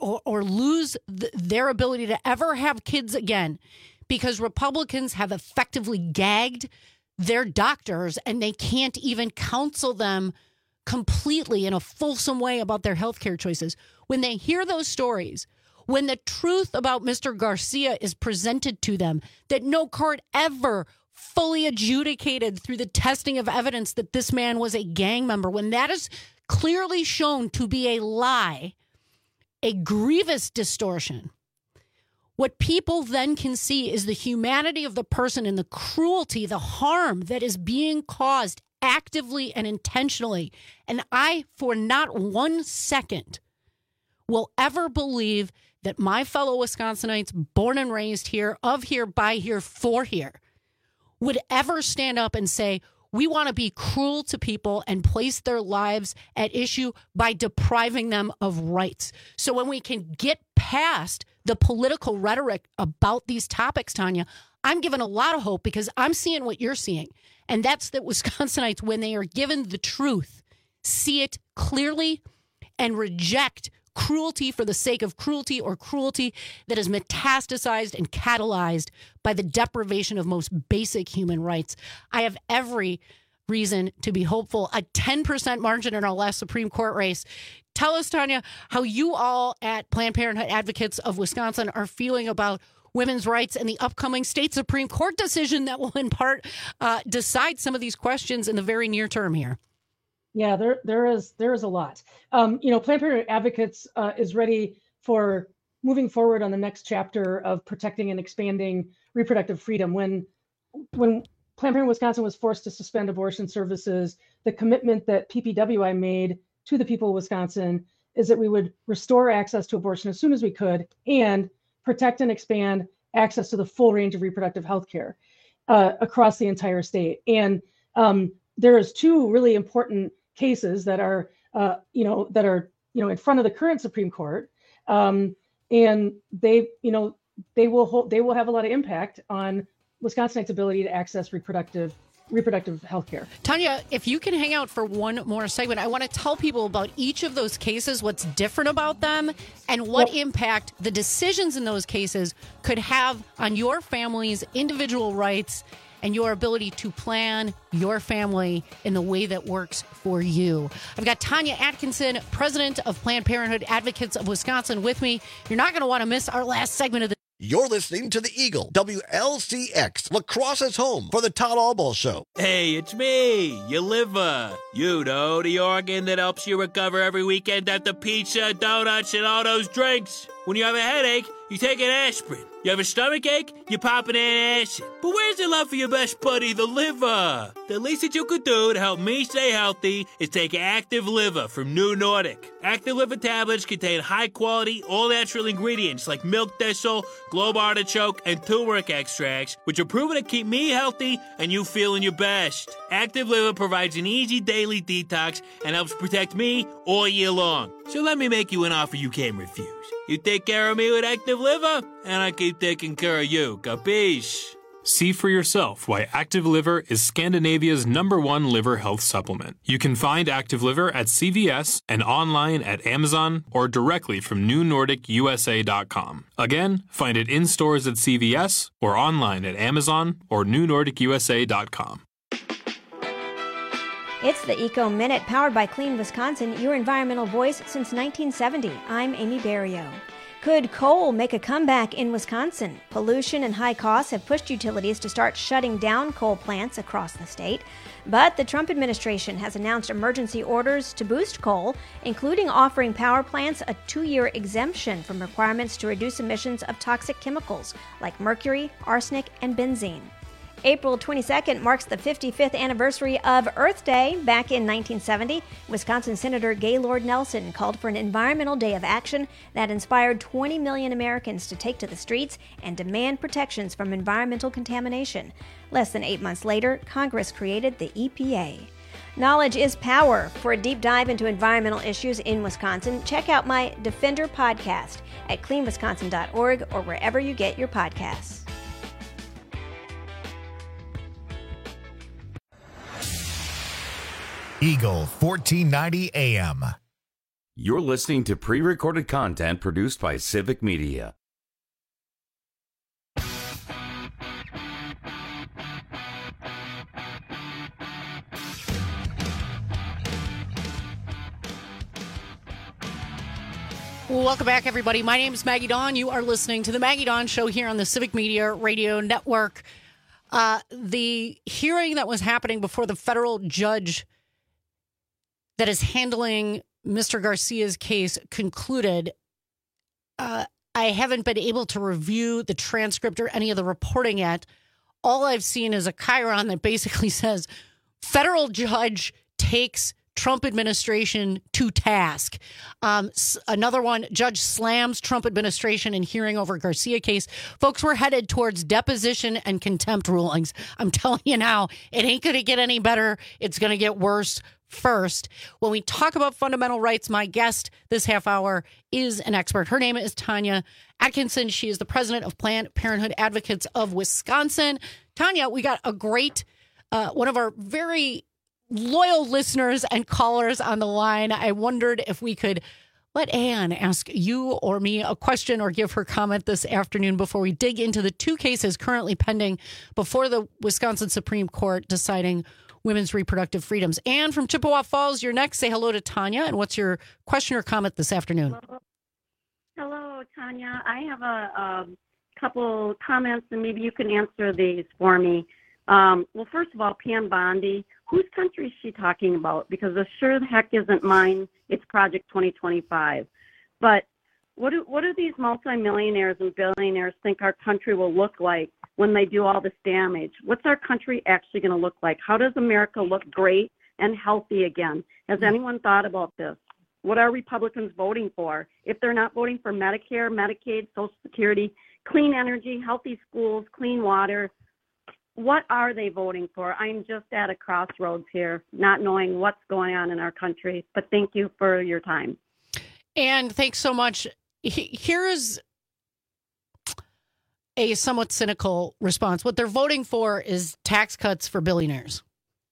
lose their ability to ever have kids again because Republicans have effectively gagged their doctors and they can't even counsel them completely in a fulsome way about their healthcare choices. When they hear those stories, when the truth about Mr. Garcia is presented to them, that no court ever fully adjudicated through the testing of evidence that this man was a gang member, when that is clearly shown to be a lie, a grievous distortion, what people then can see is the humanity of the person and the cruelty, the harm that is being caused actively and intentionally. And I, for not 1 second, will ever believe that my fellow Wisconsinites, born and raised here, of here, by here, for here, would ever stand up and say, we want to be cruel to people and place their lives at issue by depriving them of rights. So when we can get past the political rhetoric about these topics, Tanya, I'm given a lot of hope because I'm seeing what you're seeing. And that's that Wisconsinites, when they are given the truth, see it clearly and reject cruelty for the sake of cruelty or cruelty that is metastasized and catalyzed by the deprivation of most basic human rights. I have every reason to be hopeful. A 10% margin in our last Supreme Court race. Tell us, Tanya, how you all at Planned Parenthood Advocates of Wisconsin are feeling about women's rights and the upcoming state Supreme Court decision that will in part decide some of these questions in the very near term here. Yeah, there is a lot. Planned Parenthood Advocates is ready for moving forward on the next chapter of protecting and expanding reproductive freedom. When Planned Parenthood Wisconsin was forced to suspend abortion services, the commitment that PPWI made to the people of Wisconsin is that we would restore access to abortion as soon as we could and protect and expand access to the full range of reproductive health care across the entire state. And there is two really important cases that are in front of the current Supreme Court, and they will have a lot of impact on Wisconsinites' ability to access reproductive health care. Tanya, if you can hang out for one more segment, I want to tell people about each of those cases, what's different about them, and what impact the decisions in those cases could have on your family's individual rights and your ability to plan your family in the way that works for you. I've got Tanya Atkinson, president of Planned Parenthood Advocates of Wisconsin, with me. You're not going to want to miss our last segment of the You're listening to The Eagle, WLCX, La Crosse's home for the Todd Albaugh Show. Hey, it's me, your liver. You know, the organ that helps you recover every weekend after pizza, donuts, and all those drinks. When you have a headache, you take an aspirin. You have a stomach ache, you pop an antacid. But where's the love for your best buddy, the liver? The least that you could do to help me stay healthy is take Active Liver from New Nordic. Active Liver tablets contain high-quality, all-natural ingredients like milk thistle, globe artichoke, and turmeric extracts, which are proven to keep me healthy and you feeling your best. Active Liver provides an easy daily detox and helps protect me all year long. So let me make you an offer you can't refuse. You take care of me with Active Liver, and I keep taking care of you. Capiche? See for yourself why Active Liver is Scandinavia's #1 liver health supplement. You can find Active Liver at CVS and online at Amazon or directly from NewNordicUSA.com. Again, find it in stores at CVS or online at Amazon or NewNordicUSA.com. It's the Eco Minute, powered by Clean Wisconsin, your environmental voice since 1970. I'm Amy Barrio. Could coal make a comeback in Wisconsin? Pollution and high costs have pushed utilities to start shutting down coal plants across the state. But the Trump administration has announced emergency orders to boost coal, including offering power plants a 2-year exemption from requirements to reduce emissions of toxic chemicals like mercury, arsenic, and benzene. April 22nd marks the 55th anniversary of Earth Day. Back in 1970, Wisconsin Senator Gaylord Nelson called for an environmental day of action that inspired 20 million Americans to take to the streets and demand protections from environmental contamination. Less than 8 months later, Congress created the EPA. Knowledge is power. For a deep dive into environmental issues in Wisconsin, check out my Defender podcast at cleanwisconsin.org or wherever you get your podcasts. Eagle 1490 AM. You're listening to pre-recorded content produced by Civic Media. Welcome back, everybody. My name is Maggie Dawn. You are listening to the Maggie Dawn Show here on the Civic Media Radio Network. The hearing that was happening before the federal judge that is handling Mr. Garcia's case concluded. I haven't been able to review the transcript or any of the reporting yet. All I've seen is a chyron that basically says federal judge takes Trump administration to task. Another one, judge slams Trump administration in hearing over Garcia case. Folks, we're headed towards deposition and contempt rulings. I'm telling you now, it ain't going to get any better. It's going to get worse first. When we talk about fundamental rights, my guest this half hour is an expert. Her name is Tanya Atkinson. She is the president of Planned Parenthood Advocates of Wisconsin. Tanya, we got a great, one of our very loyal listeners and callers on the line. I wondered if we could let Ann ask you or me a question or give her comment this afternoon before we dig into the 2 cases currently pending before the Wisconsin Supreme Court deciding women's reproductive freedoms. Ann from Chippewa Falls, you're next. Say hello to Tanya. And what's your question or comment this afternoon? Hello, Tanya. I have a couple comments, and maybe you can answer these for me. Well, first of all, Pam Bondi, whose country is she talking about? Because it sure the heck isn't mine. It's Project 2025. But what do these multimillionaires and billionaires think our country will look like when they do all this damage? What's our country actually going to look like? How does America look great and healthy again? Has anyone thought about this? What are Republicans voting for? If they're not voting for Medicare, Medicaid, Social Security, clean energy, healthy schools, clean water, what are they voting for? I'm just at a crossroads here, not knowing what's going on in our country. But thank you for your time. And thanks so much. Here's a somewhat cynical response. What they're voting for is tax cuts for billionaires.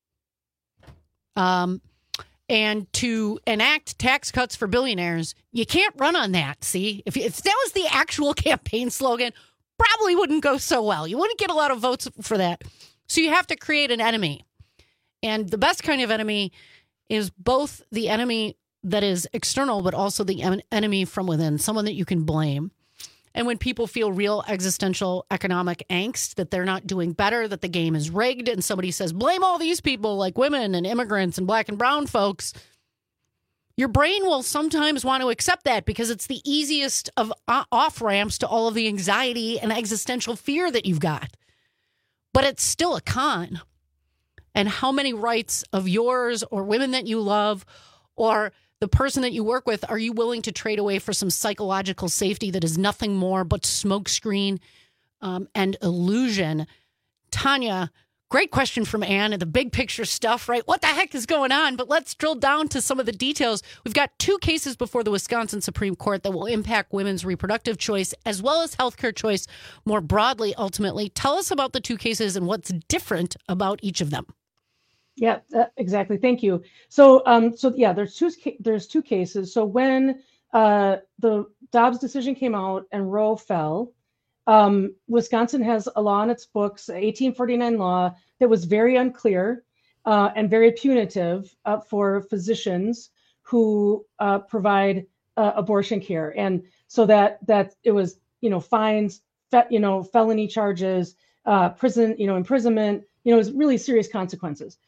And to enact tax cuts for billionaires, you can't run on that, see? If that was the actual campaign slogan, probably wouldn't go so well. You wouldn't get a lot of votes for that. So you have to create an enemy. And the best kind of enemy is both the enemy that is external, but also the enemy from within, someone that you can blame. And when people feel real existential economic angst, that they're not doing better, that the game is rigged, and somebody says, blame all these people like women and immigrants and black and brown folks, your brain will sometimes want to accept that because it's the easiest of off-ramps to all of the anxiety and existential fear that you've got. But it's still a con. And how many rights of yours or women that you love or the person that you work with are you willing to trade away for some psychological safety that is nothing more but smokescreen and illusion? Tanya, great question from Ann and the big picture stuff, right? What the heck is going on? But let's drill down to some of the details. We've got 2 cases before the Wisconsin Supreme Court that will impact women's reproductive choice as well as healthcare choice more broadly, ultimately. Tell us about the 2 cases and what's different about each of them. Yeah, exactly. Thank you. So, there's 2 cases. So when the Dobbs decision came out and Roe fell, Wisconsin has a law in its books, 1849 law, that was very unclear and very punitive for physicians who provide abortion care. And so that it was, fines, felony charges, imprisonment, it was really serious consequences.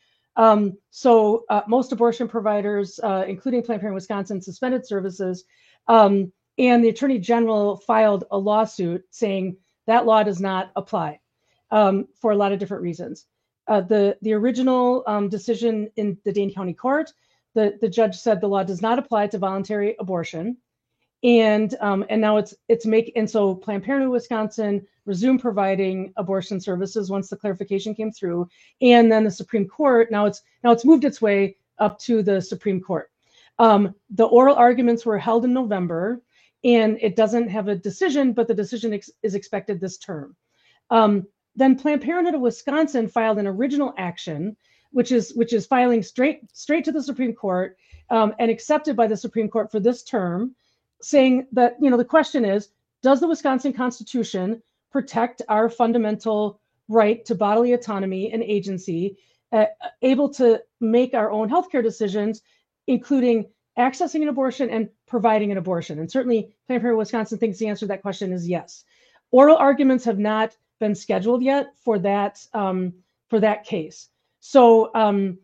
So most abortion providers, including Planned Parenthood Wisconsin, suspended services. And the Attorney General filed a lawsuit saying that law does not apply for a lot of different reasons. The original decision in the Dane County Court, the judge said the law does not apply to voluntary abortion, and now so Planned Parenthood Wisconsin resumed providing abortion services once the clarification came through, and then the Supreme Court now it's moved its way up to the Supreme Court. The oral arguments were held in November. And it doesn't have a decision, but the decision is expected this term. Then Planned Parenthood of Wisconsin filed an original action, which is filing straight to the Supreme Court and accepted by the Supreme Court for this term, saying that the question is, does the Wisconsin Constitution protect our fundamental right to bodily autonomy and agency, able to make our own healthcare decisions, including accessing an abortion and providing an abortion? And certainly Planned Parenthood Wisconsin thinks the answer to that question is yes. Oral arguments have not been scheduled yet for that case. So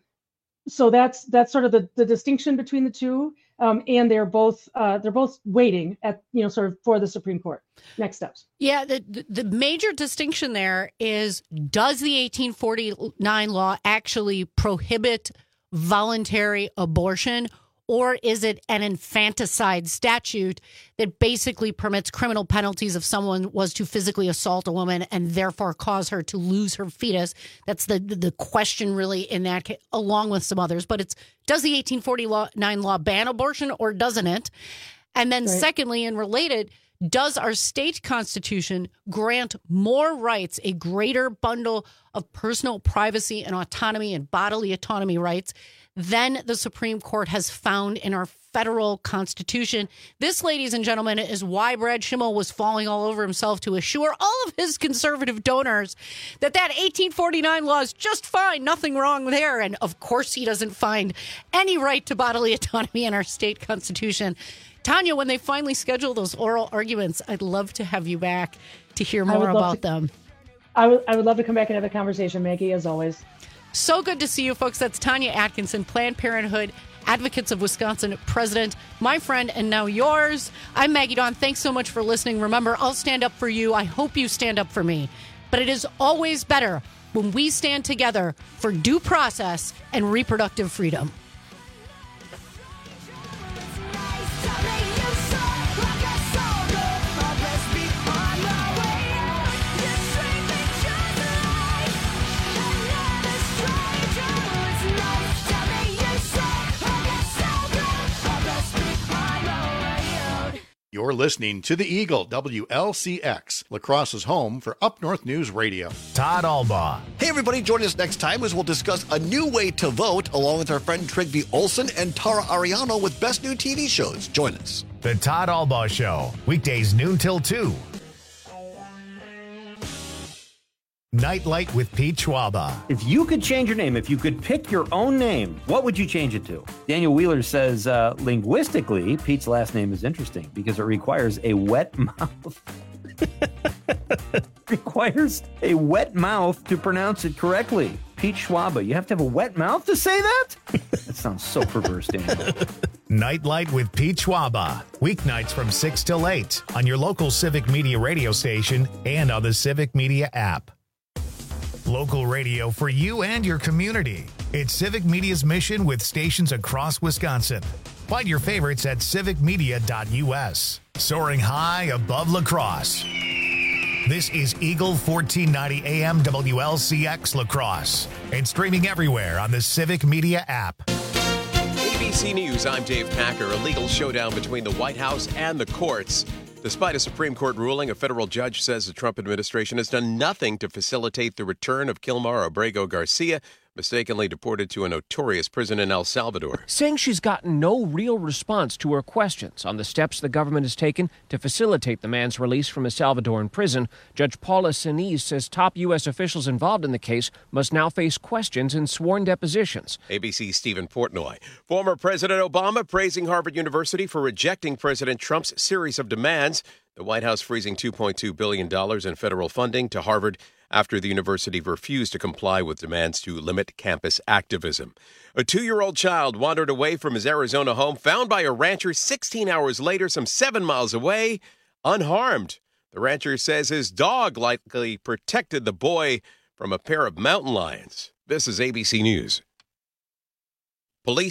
that's sort of the distinction between the 2. And they're both waiting at sort of for the Supreme Court next steps. Yeah, the major distinction there is, does the 1849 law actually prohibit voluntary abortion, or is it an infanticide statute that basically permits criminal penalties if someone was to physically assault a woman and therefore cause her to lose her fetus? That's the question really in that case, along with some others. But does the 1849 law ban abortion or doesn't it? And then secondly, and related, does our state constitution grant more rights, a greater bundle of personal privacy and autonomy and bodily autonomy rights than the Supreme Court has found in our federal constitution? This, ladies and gentlemen, is why Brad Schimmel was falling all over himself to assure all of his conservative donors that 1849 law is just fine, nothing wrong there. And of course, he doesn't find any right to bodily autonomy in our state constitution. Tanya, when they finally schedule those oral arguments, I'd love to have you back to hear more about them. I would love to come back and have a conversation, Maggie, as always. So good to see you, folks. That's Tanya Atkinson, Planned Parenthood Advocates of Wisconsin president, my friend, and now yours. I'm Maggie Dawn. Thanks so much for listening. Remember, I'll stand up for you. I hope you stand up for me. But it is always better when we stand together for due process and reproductive freedom. You're listening to The Eagle, WLCX, La Crosse's home for Up North News Radio. Todd Albaugh. Hey, everybody, join us next time as we'll discuss a new way to vote, along with our friend Trigby Olson and Tara Ariano with Best New TV Shows. Join us. The Todd Albaugh Show, weekdays noon till 2. Nightlight with Pete Schwaba. If you could change your name, if you could pick your own name, what would you change it to? Daniel Wheeler says, linguistically, Pete's last name is interesting because it requires a wet mouth. Requires a wet mouth to pronounce it correctly. Pete Schwaba, you have to have a wet mouth to say that? That sounds so perverse, Daniel. Nightlight with Pete Schwaba. Weeknights from 6 till 8 on your local Civic Media radio station and on the Civic Media app. Local radio for you and your community. It's Civic Media's mission with stations across Wisconsin. Find your favorites at civicmedia.us. Soaring high above La Crosse. This is Eagle 1490 AM WLCX La Crosse and streaming everywhere on the Civic Media app. ABC News, I'm Dave Packer. A legal showdown between the White House and the courts. Despite a Supreme Court ruling, a federal judge says the Trump administration has done nothing to facilitate the return of Kilmar Abrego Garcia, mistakenly deported to a notorious prison in El Salvador. Saying she's gotten no real response to her questions on the steps the government has taken to facilitate the man's release from a Salvadoran prison, Judge Paula Sinise says top U.S. officials involved in the case must now face questions in sworn depositions. ABC's Stephen Portnoy. Former President Obama praising Harvard University for rejecting President Trump's series of demands. The White House freezing $2.2 billion in federal funding to Harvard after the university refused to comply with demands to limit campus activism. A 2-year-old child wandered away from his Arizona home, found by a rancher 16 hours later, some 7 miles away, unharmed. The rancher says his dog likely protected the boy from a pair of mountain lions. This is ABC News. Police